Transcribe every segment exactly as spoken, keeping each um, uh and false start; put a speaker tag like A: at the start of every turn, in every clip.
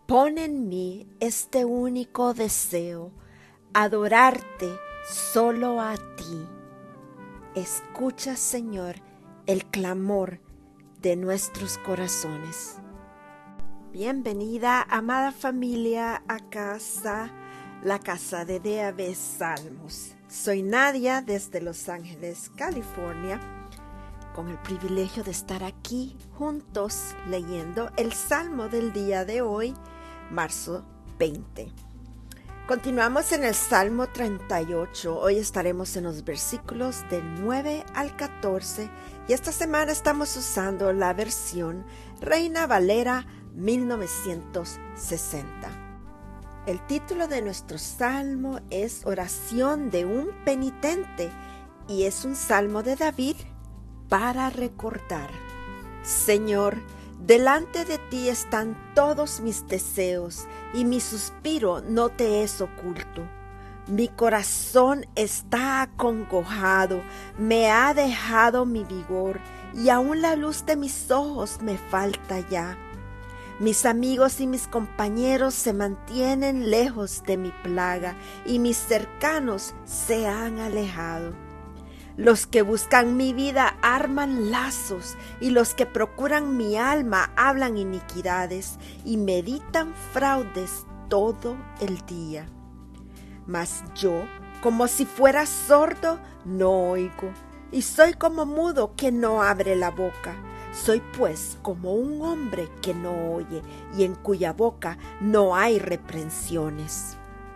A: Pon en mí este único deseo, adorarte solo a ti. Escucha, Señor, el clamor de nuestros corazones. Bienvenida, amada familia, a casa, la casa de D A B Salmos. Soy Nadia desde Los Ángeles, California, con el privilegio de estar aquí juntos leyendo el Salmo del día de hoy, marzo veinte. Continuamos en el Salmo treinta y ocho. Hoy estaremos en los versículos del nueve al catorce y esta semana estamos usando la versión Reina Valera mil novecientos sesenta. El título de nuestro salmo es Oración de un penitente y es un salmo de David para recordar. Señor, delante de ti están todos mis deseos y mi suspiro no te es oculto. Mi corazón está acongojado, me ha dejado mi vigor y aún la luz de mis ojos me falta ya. Mis amigos y mis compañeros se mantienen lejos de mi plaga y mis cercanos se han alejado. Los que buscan mi vida arman lazos y los que procuran mi alma hablan iniquidades y meditan fraudes todo el día. Mas yo, como si fuera sordo, no oigo, y soy como mudo que no abre la boca. Soy pues como un hombre que no oye y en cuya boca no hay reprensiones.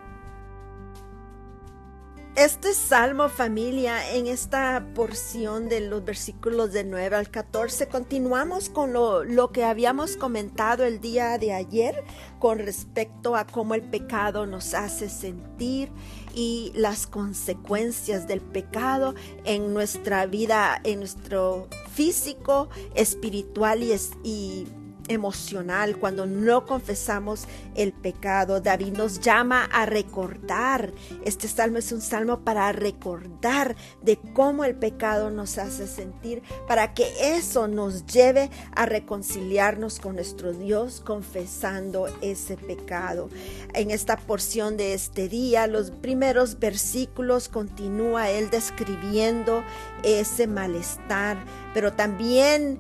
A: Este salmo, familia, en esta porción de los versículos de nueve al catorce, continuamos con lo, lo que habíamos comentado el día de ayer con respecto a cómo el pecado nos hace sentir y las consecuencias del pecado en nuestra vida, en nuestro físico, espiritual y, y emocional. Cuando no confesamos el pecado, David nos llama a recordar. Este salmo es un salmo para recordar de cómo el pecado nos hace sentir, para que eso nos lleve a reconciliarnos con nuestro Dios confesando ese pecado. En esta porción de este día, los primeros versículos, continúa él describiendo ese malestar, pero también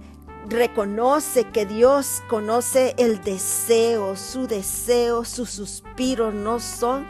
A: reconoce que Dios conoce el deseo, su deseo, sus suspiros no son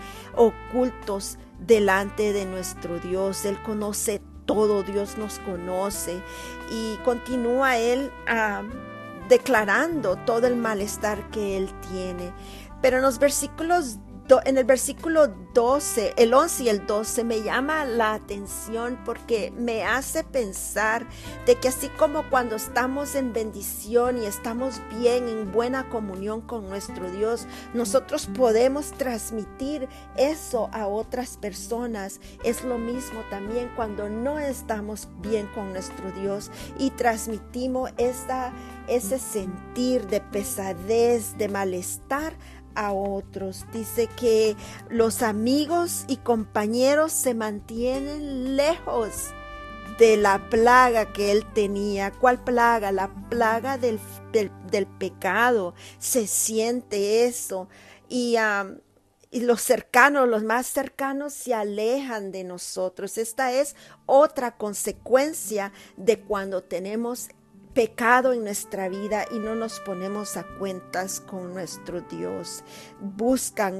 A: ocultos delante de nuestro Dios. Él conoce todo, Dios nos conoce y continúa él uh, declarando todo el malestar que él tiene. Pero en los versículos En el versículo doce, el once y el doce me llama la atención porque me hace pensar de que así como cuando estamos en bendición y estamos bien en buena comunión con nuestro Dios, nosotros podemos transmitir eso a otras personas. Es lo mismo también cuando no estamos bien con nuestro Dios y transmitimos esa, ese sentir de pesadez, de malestar a otros. Dice que los amigos y compañeros se mantienen lejos de la plaga que él tenía. ¿Cuál plaga? La plaga del, del, del pecado. Se siente eso y, um, y los cercanos, los más cercanos se alejan de nosotros. Esta es otra consecuencia de cuando tenemos pecado en nuestra vida y no nos ponemos a cuentas con nuestro Dios. Buscan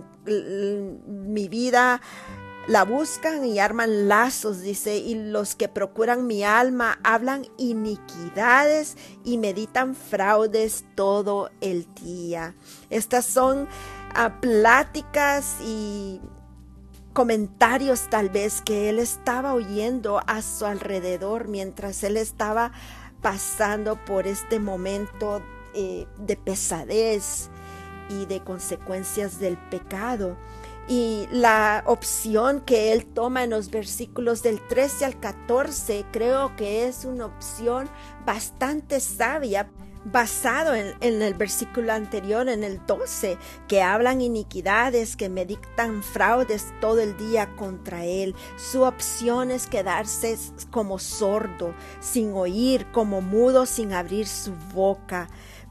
A: mi vida, la buscan y arman lazos, dice, y los que procuran mi alma hablan iniquidades y meditan fraudes todo el día. Estas son uh, pláticas y comentarios tal vez que él estaba oyendo a su alrededor mientras él estaba pasando por este momento eh, de pesadez y de consecuencias del pecado. Y la opción que él toma en los versículos del trece al catorce creo que es una opción bastante sabia, basado en, en el versículo anterior, en el doce, que hablan iniquidades, que meditan fraudes todo el día contra él. Su opción es quedarse como sordo, sin oír, como mudo, sin abrir su boca.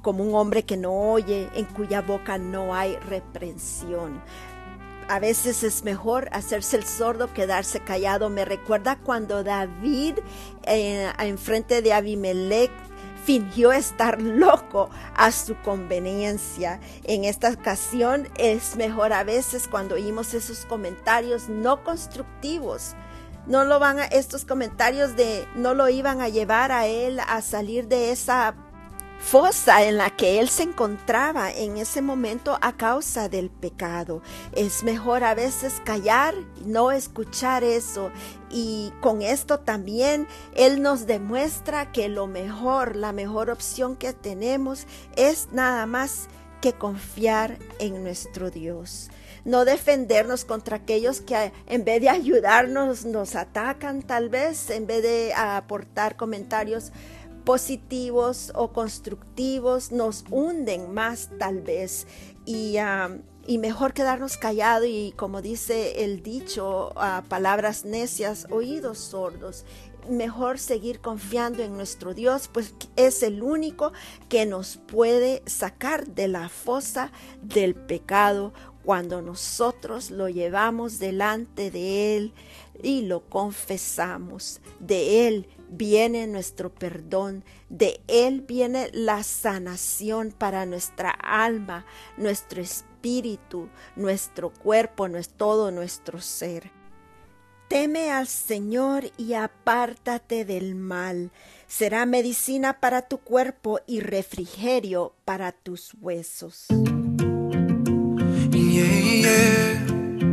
A: como un hombre que no oye, en cuya boca no hay reprensión. A veces es mejor hacerse el sordo, quedarse callado. Me recuerda cuando David eh, enfrente de Abimelech fingió estar loco a su conveniencia. En esta ocasión es mejor a veces cuando oímos esos comentarios no constructivos. No lo van a, estos comentarios de no lo iban a llevar a él a salir de esa fosa en la que él se encontraba en ese momento a causa del pecado. Es mejor a veces callar, no escuchar eso. Y con esto también él nos demuestra que lo mejor, la mejor opción que tenemos es nada más que confiar en nuestro Dios. No defendernos contra aquellos que en vez de ayudarnos nos atacan, tal vez, en vez de aportar comentarios positivos o constructivos, nos hunden más tal vez. Y, um, y mejor quedarnos callados y, como dice el dicho, uh, palabras necias, oídos sordos. Mejor seguir confiando en nuestro Dios, pues es el único que nos puede sacar de la fosa del pecado cuando nosotros lo llevamos delante de Él y lo confesamos. De Él viene nuestro perdón, de Él viene la sanación para nuestra alma, nuestro espíritu, nuestro cuerpo, nuestro, todo nuestro ser. Teme al Señor y apártate del mal. Será medicina para tu cuerpo y refrigerio para tus huesos.
B: Yeah, yeah.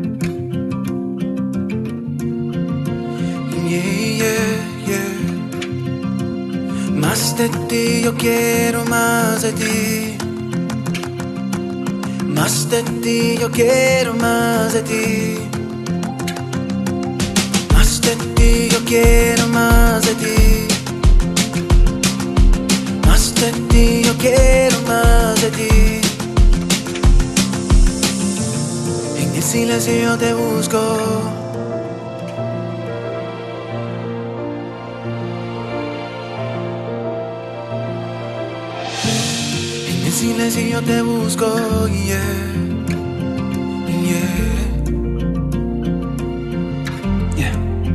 B: Yeah, yeah, yeah. Más de ti, yo quiero más de ti. Más de ti, yo quiero más de ti. Más de ti, yo quiero más de ti. Más de ti, yo quiero más de ti. En el silencio yo te busco. En el silencio yo te busco, yeah, yeah, yeah.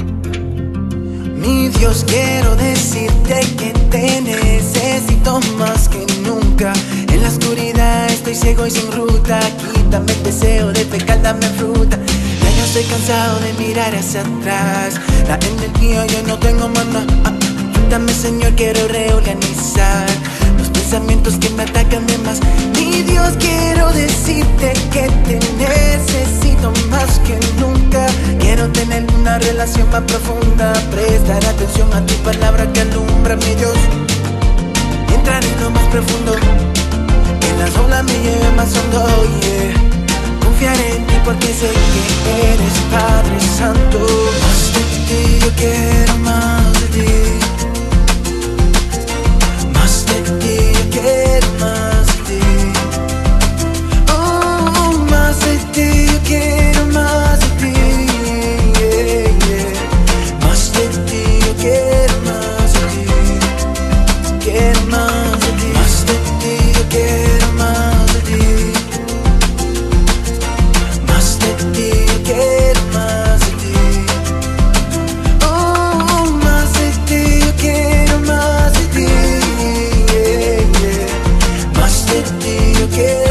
B: Mi Dios, quiero decirte que te necesito más que nunca. En la oscuridad estoy ciego y sin ruta. Quítame el deseo de pecar, dame fruta. Ya yo estoy cansado de mirar hacia atrás. La energía yo no tengo más nada. Ayúdame, Señor, quiero reorganizar los pensamientos que me atacan de más. Mi Dios, quiero decirte que te necesito más que nunca. Quiero tener una relación más profunda, prestar atención a tu palabra que alumbra, mi Dios. Entrar en lo más profundo, que las olas me lleven más hondo, yeah. Confiar en ti porque sé que eres Padre Santo. Más de ti, yo quiero más de ti. Más de ti, yo quiero más de ti. Oh, más de ti, yo quiero más de ti, yeah, yeah. Más de ti, yo quiero más de ti. Quiero más de ti. Más de ti, yo quiero más de ti. Más de ti, yo quiero más de ti. Oh, más de ti, yo quiero más de ti, yeah, yeah. Más de ti, yo quiero